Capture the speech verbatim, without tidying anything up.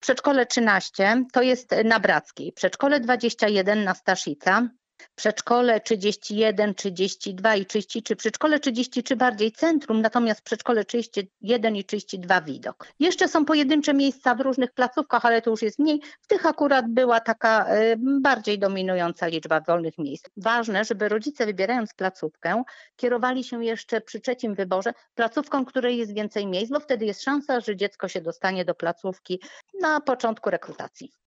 przedszkole trzynaście to jest na Brackiej, przedszkole dwadzieścia jeden na Staszica, przedszkole trzydzieści jeden, trzydzieści dwa i trzydzieści trzy, przedszkole trzydzieści trzy bardziej centrum, natomiast przedszkole trzydzieści jeden i trzydzieści dwa Widok. Jeszcze są pojedyncze miejsca w różnych placówkach, ale to już jest mniej. W tych akurat była taka y, bardziej dominująca liczba wolnych miejsc. Ważne, żeby rodzice wybierając placówkę kierowali się jeszcze przy trzecim wyborze placówką, której jest więcej miejsc, bo wtedy jest szansa, że dziecko się dostanie do placówki na początku rekrutacji.